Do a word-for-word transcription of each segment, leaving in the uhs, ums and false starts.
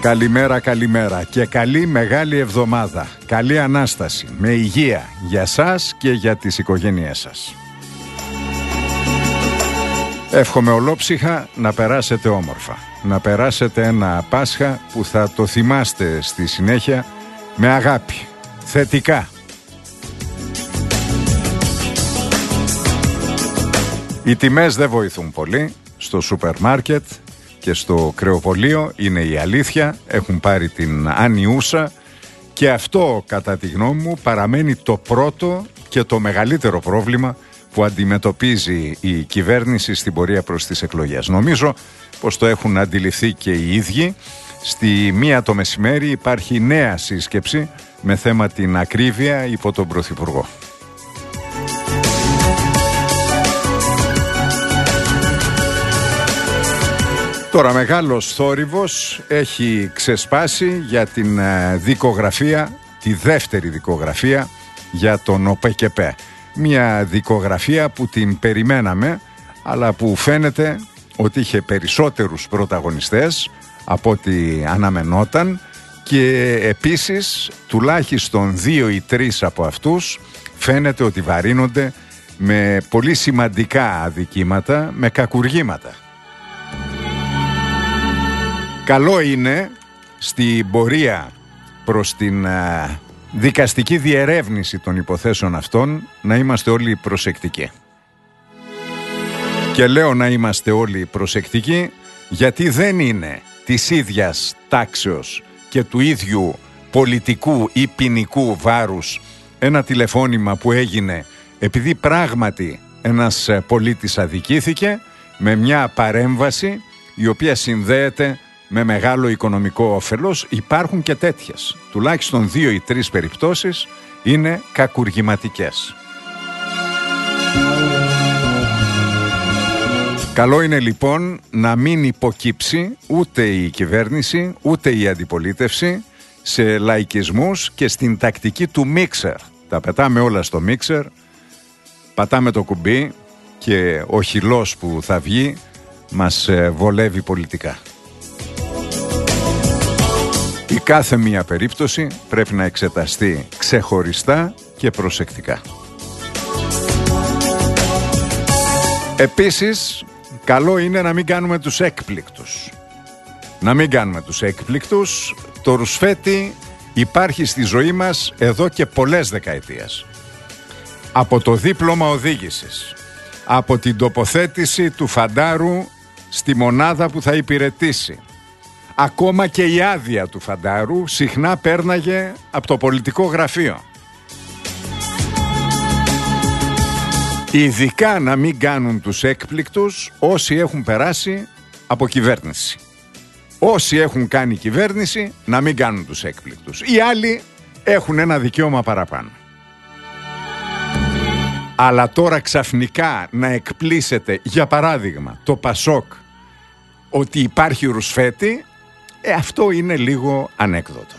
Καλημέρα, καλημέρα και καλή μεγάλη εβδομάδα. Καλή Ανάσταση, με υγεία για σας και για τις οικογένειές σας. Εύχομαι ολόψυχα να περάσετε όμορφα. Να περάσετε ένα Πάσχα που θα το θυμάστε στη συνέχεια με αγάπη, θετικά. Οι τιμές δεν βοηθούν πολύ στο σούπερ μάρκετ και στο κρεοπωλείο, είναι η αλήθεια, έχουν πάρει την άνιούσα και αυτό κατά τη γνώμη μου παραμένει το πρώτο και το μεγαλύτερο πρόβλημα που αντιμετωπίζει η κυβέρνηση στην πορεία προς τις εκλογές. Νομίζω πως το έχουν αντιληφθεί και οι ίδιοι. Στη μία το μεσημέρι υπάρχει νέα σύσκεψη με θέμα την ακρίβεια υπό τον Πρωθυπουργό. Τώρα μεγάλος θόρυβος έχει ξεσπάσει για την δικογραφία, τη δεύτερη δικογραφία για τον ΟΠΕΚΕΠΕ. Μια δικογραφία που την περιμέναμε, αλλά που φαίνεται ότι είχε περισσότερους πρωταγωνιστές από ό,τι αναμενόταν και επίσης τουλάχιστον δύο ή τρεις από αυτούς φαίνεται ότι βαρύνονται με πολύ σημαντικά αδικήματα, με κακουργήματα. Καλό είναι στην πορεία προς την α, δικαστική διερεύνηση των υποθέσεων αυτών να είμαστε όλοι προσεκτικοί. Και λέω να είμαστε όλοι προσεκτικοί γιατί δεν είναι της ίδιας τάξεως και του ίδιου πολιτικού ή ποινικού βάρους ένα τηλεφώνημα που έγινε επειδή πράγματι ένας πολίτης αδικήθηκε με μια παρέμβαση η οποία συνδέεται με μεγάλο οικονομικό όφελος. Υπάρχουν και τέτοιες. Τουλάχιστον δύο ή τρεις περιπτώσεις είναι κακουργηματικές. Καλό είναι λοιπόν να μην υποκύψει ούτε η κυβέρνηση ούτε η αντιπολίτευση σε λαϊκισμούς και στην τακτική του μίξερ. Τα πετάμε όλα στο μίξερ, πατάμε το κουμπί και ο χυλός που θα βγει μας βολεύει πολιτικά. Η κάθε μία περίπτωση πρέπει να εξεταστεί ξεχωριστά και προσεκτικά. Επίσης, καλό είναι να μην κάνουμε τους έκπληκτους. Να μην κάνουμε τους έκπληκτους. Το ρουσφέτη υπάρχει στη ζωή μας εδώ και πολλές δεκαετίες. Από το δίπλωμα οδήγησης, από την τοποθέτηση του φαντάρου στη μονάδα που θα υπηρετήσει, ακόμα και η άδεια του φαντάρου συχνά πέρναγε από το πολιτικό γραφείο. Ειδικά να μην κάνουν τους έκπληκτους όσοι έχουν περάσει από κυβέρνηση. Όσοι έχουν κάνει κυβέρνηση να μην κάνουν τους έκπληκτους. Οι άλλοι έχουν ένα δικαίωμα παραπάνω. Αλλά τώρα ξαφνικά να εκπλήσετε, για παράδειγμα, το Πασόκ ότι υπάρχει ρουσφέτη, ε, αυτό είναι λίγο ανέκδοτο.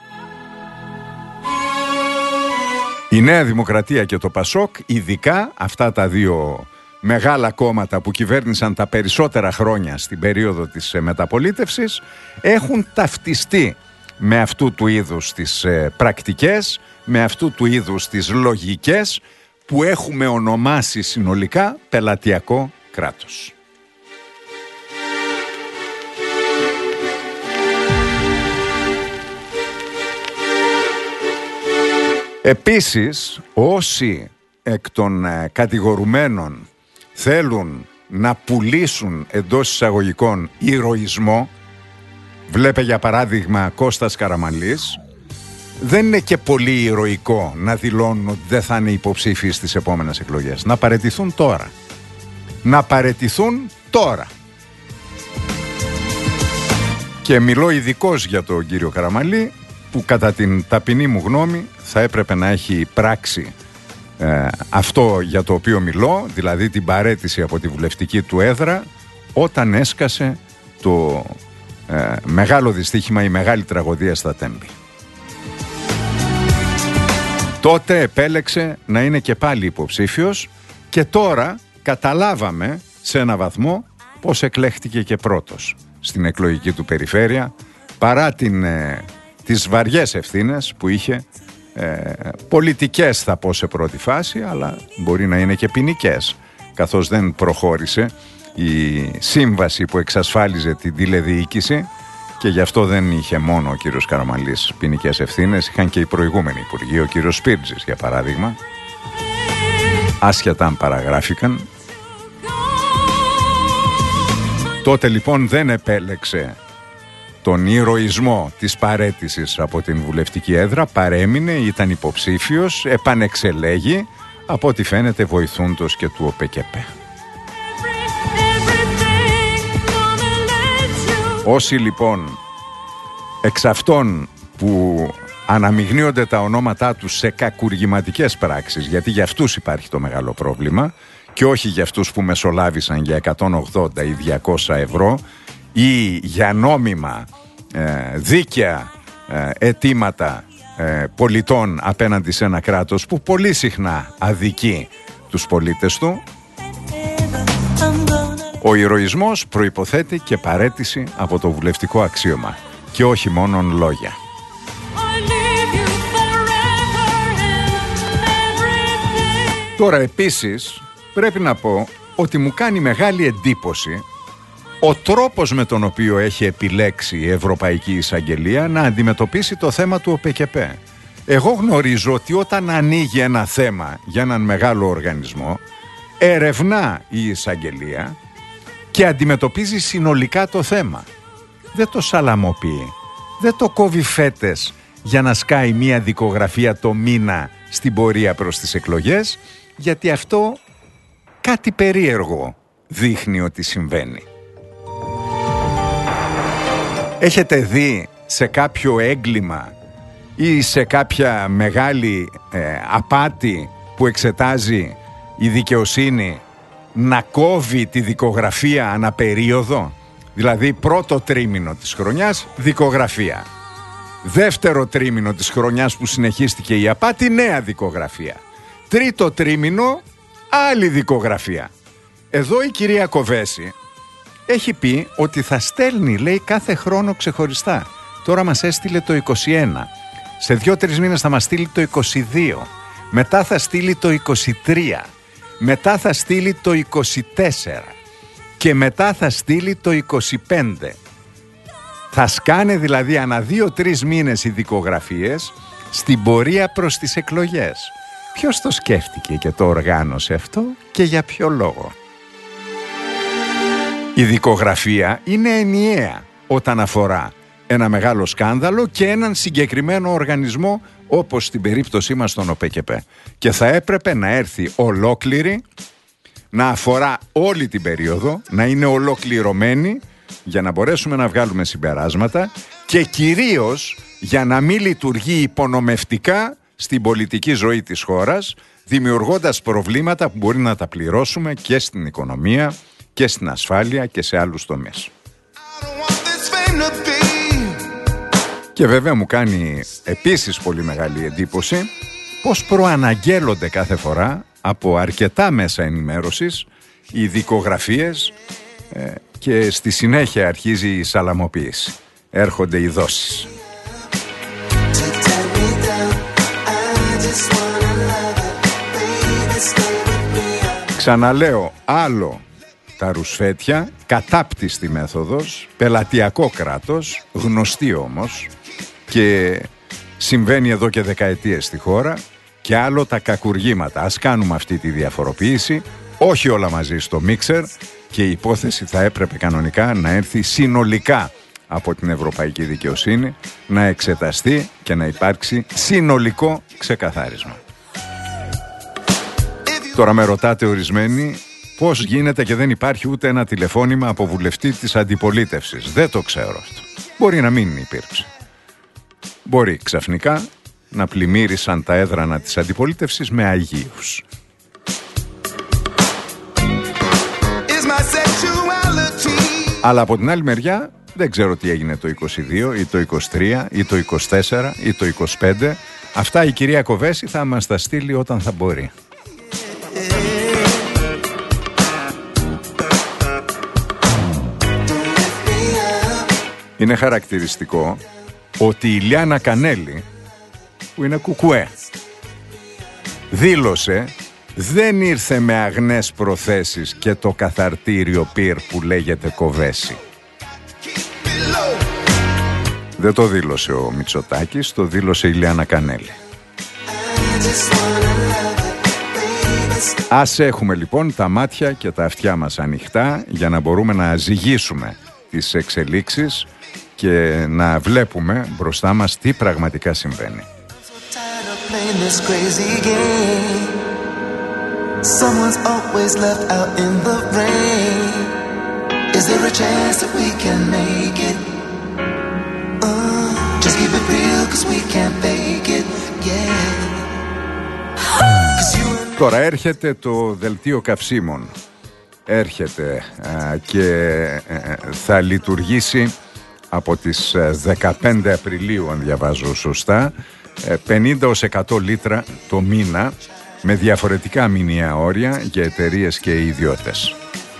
Η Νέα Δημοκρατία και το Πασόκ, ειδικά αυτά τα δύο μεγάλα κόμματα που κυβέρνησαν τα περισσότερα χρόνια στην περίοδο της μεταπολίτευσης, έχουν ταυτιστεί με αυτού του είδους τις πρακτικές, με αυτού του είδους τις λογικές που έχουμε ονομάσει συνολικά πελατειακό κράτος. Επίσης, όσοι εκ των κατηγορουμένων θέλουν να πουλήσουν εντός εισαγωγικών ηρωισμό, βλέπε για παράδειγμα Κώστας Καραμανλής, δεν είναι και πολύ ηρωικό να δηλώνουν ότι δεν θα είναι υποψήφιοι στις επόμενες εκλογές. Να παραιτηθούν τώρα. Να παραιτηθούν τώρα. Και μιλώ ειδικώς για τον κύριο Καραμανλή, που κατά την ταπεινή μου γνώμη θα έπρεπε να έχει πράξει ε, αυτό για το οποίο μιλώ, δηλαδή την παραίτηση από τη βουλευτική του έδρα, όταν έσκασε το ε, μεγάλο δυστύχημα, η μεγάλη τραγωδία στα Τέμπη. Τότε επέλεξε να είναι και πάλι υποψήφιος και τώρα καταλάβαμε σε ένα βαθμό πώς εκλέχτηκε και πρώτος στην εκλογική του περιφέρεια, παρά την, ε, τις βαριές ευθύνες που είχε, ε, πολιτικές θα πω σε πρώτη φάση, αλλά μπορεί να είναι και ποινικές, καθώς δεν προχώρησε η σύμβαση που εξασφάλιζε την τηλεδιοίκηση, και γι' αυτό δεν είχε μόνο ο κύριος Καραμανλής ποινικές ευθύνες, είχαν και οι προηγούμενοι υπουργοί, ο κύριος Σπίρτζης για παράδειγμα, άσχετα αν παραγράφηκαν. Τότε λοιπόν δεν επέλεξε τον ηρωισμό της παραίτησης από την βουλευτική έδρα, παρέμεινε, ήταν υποψήφιος, επανεξελέγει, από ό,τι φαίνεται βοηθούντος και του ΟΠΕΚΕΠΕ. Όσοι λοιπόν εξ αυτών που αναμειγνύονται τα ονόματά τους σε κακουργηματικές πράξεις, γιατί για αυτούς υπάρχει το μεγάλο πρόβλημα και όχι για αυτούς που μεσολάβησαν για εκατόν ογδόντα ή διακόσια ευρώ ή για νόμιμα ε, δίκαια ε, αιτήματα ε, πολιτών απέναντι σε ένα κράτος που πολύ συχνά αδικεί τους πολίτες του. Ο ηρωισμός προϋποθέτει και παραίτηση από το βουλευτικό αξίωμα και όχι μόνον λόγια. Τώρα επίσης πρέπει να πω ότι μου κάνει μεγάλη εντύπωση ο τρόπος με τον οποίο έχει επιλέξει η Ευρωπαϊκή Εισαγγελία να αντιμετωπίσει το θέμα του ΟΠΕΚΕΠΕ. Εγώ γνωρίζω ότι όταν ανοίγει ένα θέμα για έναν μεγάλο οργανισμό, ερευνά η Εισαγγελία και αντιμετωπίζει συνολικά το θέμα. Δεν το σαλαμοποιεί, δεν το κόβει φέτες για να σκάει μία δικογραφία το μήνα στην πορεία προς τις εκλογές, γιατί αυτό κάτι περίεργο δείχνει ότι συμβαίνει. Έχετε δει σε κάποιο έγκλημα ή σε κάποια μεγάλη ε, απάτη που εξετάζει η δικαιοσύνη να κόβει τη δικογραφία αναπερίοδο? Δηλαδή πρώτο τρίμηνο της χρονιάς δικογραφία, δεύτερο τρίμηνο της χρονιάς που συνεχίστηκε η απάτη νέα δικογραφία, τρίτο τρίμηνο άλλη δικογραφία. Εδώ η κυρία Κοβέση έχει πει ότι θα στέλνει, λέει, κάθε χρόνο ξεχωριστά. Τώρα μας έστειλε το είκοσι ένα, σε δύο-τρεις μήνες θα μας στείλει το είκοσι δύο, μετά θα στείλει το είκοσι τρία, μετά θα στείλει το είκοσι τέσσερα και μετά θα στείλει το είκοσι πέντε. Θα σκάνε δηλαδή ανά δύο-τρεις μήνες οι δικογραφίες στην πορεία προς τις εκλογές. Ποιος το σκέφτηκε και το οργάνωσε αυτό και για ποιο λόγο? Η δικογραφία είναι ενιαία όταν αφορά ένα μεγάλο σκάνδαλο και έναν συγκεκριμένο οργανισμό, όπως στην περίπτωσή μας τον ΟΠΕΚΕΠΕ. Και θα έπρεπε να έρθει ολόκληρη, να αφορά όλη την περίοδο, να είναι ολοκληρωμένη για να μπορέσουμε να βγάλουμε συμπεράσματα και κυρίως για να μην λειτουργεί υπονομευτικά στην πολιτική ζωή της χώρας, δημιουργώντας προβλήματα που μπορεί να τα πληρώσουμε και στην οικονομία και στην ασφάλεια και σε άλλους τομείς. Και βέβαια μου κάνει επίσης πολύ μεγάλη εντύπωση πως προαναγγέλλονται κάθε φορά από αρκετά μέσα ενημέρωσης οι δικογραφίες ε, και στη συνέχεια αρχίζει η σαλαμοποίηση. Έρχονται οι δόσεις. Ξαναλέω, άλλο τα ρουσφέτια, κατάπτυστη μέθοδος, πελατειακό κράτος, γνωστή όμως και συμβαίνει εδώ και δεκαετίες στη χώρα, και άλλο τα κακουργήματα. Ας κάνουμε αυτή τη διαφοροποίηση, όχι όλα μαζί στο μίξερ, και η υπόθεση θα έπρεπε κανονικά να έρθει συνολικά από την Ευρωπαϊκή Δικαιοσύνη, να εξεταστεί και να υπάρξει συνολικό ξεκαθάρισμα. Τώρα με ρωτάτε ορισμένοι πώς γίνεται και δεν υπάρχει ούτε ένα τηλεφώνημα από βουλευτή της αντιπολίτευσης. Δεν το ξέρω αυτό. Μπορεί να μην υπήρξε. Μπορεί ξαφνικά να πλημμύρισαν τα έδρανα της αντιπολίτευσης με αγίους. Αλλά από την άλλη μεριά δεν ξέρω τι έγινε το είκοσι δύο ή το είκοσι τρία ή το είκοσι τέσσερα ή το είκοσι πέντε. Αυτά η κυρία Κοβέση θα μας τα στείλει όταν θα μπορεί. Είναι χαρακτηριστικό ότι η Λιάννα Κανέλη, που είναι κουκουέ, δήλωσε δεν ήρθε με αγνές προθέσεις και το καθαρτήριο πυρ που λέγεται Κοβέση. Δεν το δήλωσε ο Μητσοτάκης, το δήλωσε η Λιάννα Κανέλη. Ας έχουμε λοιπόν τα μάτια και τα αυτιά μας ανοιχτά για να μπορούμε να ζυγίσουμε τις εξελίξεις και να βλέπουμε μπροστά μας τι πραγματικά συμβαίνει. Someone's always left out in the rain. Is there a chance that we can make it? Uh, just keep it real, cause we can't fake it, yeah. Τώρα έρχεται το δελτίο καυσίμων. Έρχεται α, και α, θα λειτουργήσει από τις δεκαπέντε Απριλίου, αν διαβάζω σωστά, πενήντα έως εκατό λίτρα το μήνα, με διαφορετικά μηνιαία όρια για εταιρείες και ιδιώτες.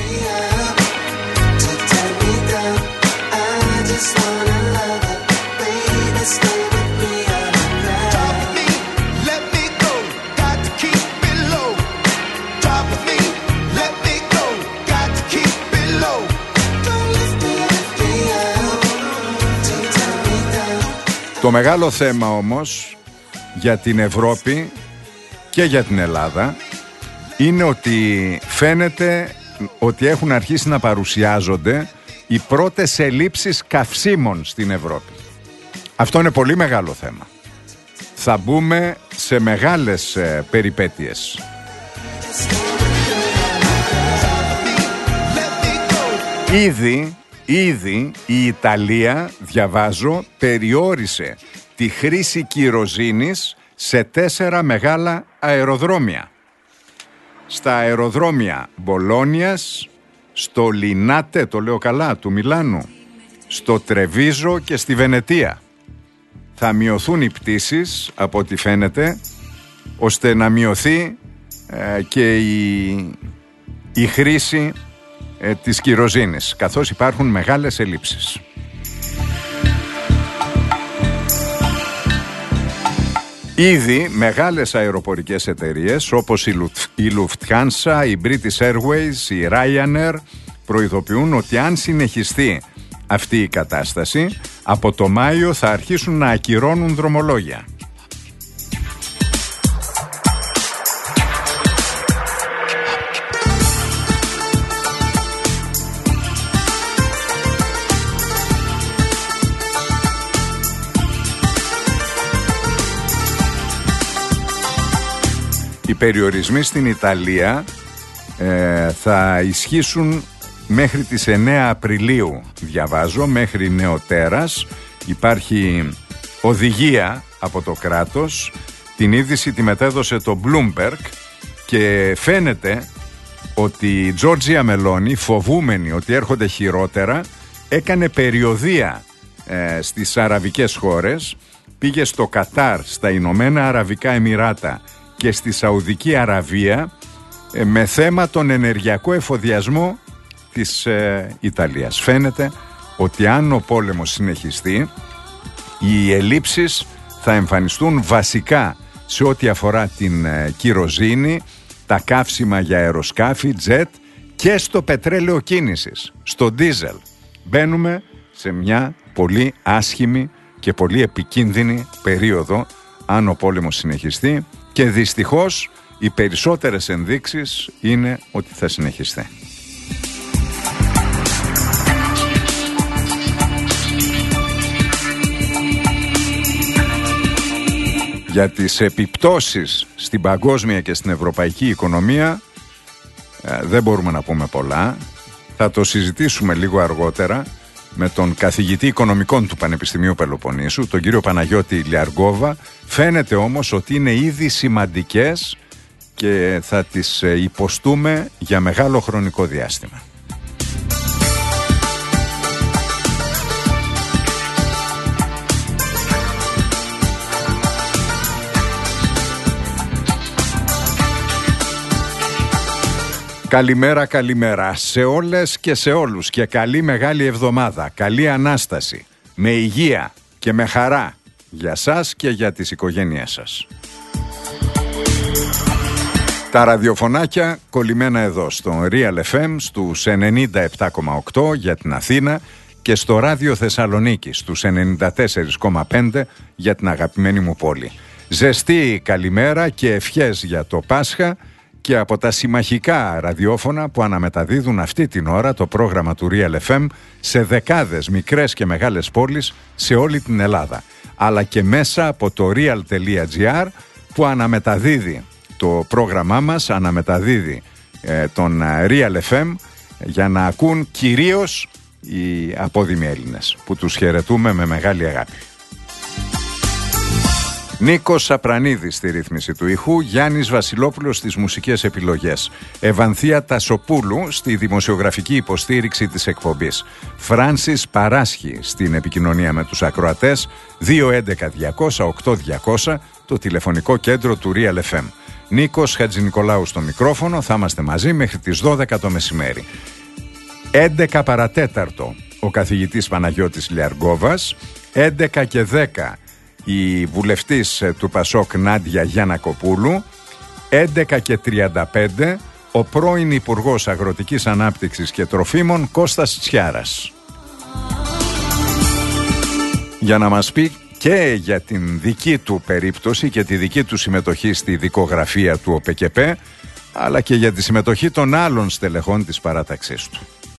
Το μεγάλο θέμα όμως για την Ευρώπη και για την Ελλάδα είναι ότι φαίνεται ότι έχουν αρχίσει να παρουσιάζονται οι πρώτες ελλείψεις καυσίμων στην Ευρώπη. Αυτό είναι πολύ μεγάλο θέμα. Θα μπούμε σε μεγάλες ε, περιπέτειες. Ήδη, ήδη η Ιταλία, διαβάζω, περιόρισε τη χρήση κυροζήνης σε τέσσερα μεγάλα αεροδρόμια. Στα αεροδρόμια Μπολόνιας, στο Λινάτε, το λέω καλά, του Μιλάνου, στο Τρεβίζο και στη Βενετία. Θα μειωθούν οι πτήσεις, από ό,τι φαίνεται, ώστε να μειωθεί ε, και η, η χρήση ε, της κυροζήνης, καθώς υπάρχουν μεγάλες ελλείψεις. Ήδη μεγάλες αεροπορικές εταιρείες όπως η Lufthansa, η British Airways, η Ryanair προειδοποιούν ότι αν συνεχιστεί αυτή η κατάσταση, από το Μάιο θα αρχίσουν να ακυρώνουν δρομολόγια. Οι περιορισμοί στην Ιταλία ε, θα ισχύσουν μέχρι τις εννέα Απριλίου, διαβάζω, μέχρι νεοτέρας. Υπάρχει οδηγία από το κράτος, την είδηση τη μετέδωσε το Bloomberg και φαίνεται ότι η Τζόρτζια Μελόνι, φοβούμενη ότι έρχονται χειρότερα, έκανε περιοδεία ε, στις αραβικές χώρες, πήγε στο Κατάρ, στα Ηνωμένα Αραβικά Εμιράτα και στη Σαουδική Αραβία ε, με θέμα τον ενεργειακό εφοδιασμό της ε, Ιταλίας. Φαίνεται ότι αν ο πόλεμος συνεχιστεί, οι ελλείψεις θα εμφανιστούν βασικά σε ό,τι αφορά την ε, κυροζήνη, τα καύσιμα για αεροσκάφη, τζετ και στο πετρέλαιο κίνησης, στο ντίζελ. Μπαίνουμε σε μια πολύ άσχημη και πολύ επικίνδυνη περίοδο αν ο πόλεμος συνεχιστεί και δυστυχώς οι περισσότερες ενδείξεις είναι ότι θα συνεχιστεί. Για τις επιπτώσεις στην παγκόσμια και στην ευρωπαϊκή οικονομία ε, δεν μπορούμε να πούμε πολλά. Θα το συζητήσουμε λίγο αργότερα με τον καθηγητή οικονομικών του Πανεπιστημίου Πελοποννήσου, τον κύριο Παναγιώτη Λιαργόβα. Φαίνεται όμως ότι είναι ήδη σημαντικές και θα τις υποστούμε για μεγάλο χρονικό διάστημα. Καλημέρα, καλημέρα σε όλες και σε όλους και καλή μεγάλη εβδομάδα, καλή Ανάσταση, με υγεία και με χαρά για σας και για τις οικογένειές σας. Τα ραδιοφωνάκια κολλημένα εδώ στο Real εφ εμ στους ενενήντα επτά κόμμα οκτώ για την Αθήνα και στο Ράδιο Θεσσαλονίκη στους ενενήντα τέσσερα κόμμα πέντε για την αγαπημένη μου πόλη. Ζεστή καλημέρα και ευχές για το Πάσχα και από τα συμμαχικά ραδιόφωνα που αναμεταδίδουν αυτή την ώρα το πρόγραμμα του Real εφ εμ σε δεκάδες μικρές και μεγάλες πόλεις σε όλη την Ελλάδα, αλλά και μέσα από το real τελεία gr που αναμεταδίδει το πρόγραμμά μας, αναμεταδίδει ε, τον Real εφ εμ για να ακούν κυρίως οι απόδημοι Έλληνες που τους χαιρετούμε με μεγάλη αγάπη. Νίκος Σαπρανίδης στη ρύθμιση του ήχου, Γιάννης Βασιλόπουλος στις μουσικές επιλογές, Ευανθία Τασοπούλου στη δημοσιογραφική υποστήριξη της εκπομπής, Φράνσις Παράσχη στην επικοινωνία με τους ακροατές, δύο έντεκα διακόσια οκτώ διακόσια το τηλεφωνικό κέντρο του Real εφ εμ. Νίκος Χατζηνικολάου στο μικρόφωνο, θα είμαστε μαζί μέχρι τις δώδεκα το μεσημέρι. έντεκα παρατέταρτο ο καθηγητής Παναγιώτης Λιαργόβας, έντεκα και δέκα η βουλευτής του Πασόκ Νάντια Γιαννακοπούλου, έντεκα και τριάντα πέντε ο πρώην Υπουργός Αγροτικής Ανάπτυξης και Τροφίμων Κώστας Τσιάρας, για να μας πει και για την δική του περίπτωση και τη δική του συμμετοχή στη δικογραφία του ΟΠΕΚΕΠΕ, αλλά και για τη συμμετοχή των άλλων στελεχών της παράταξής του.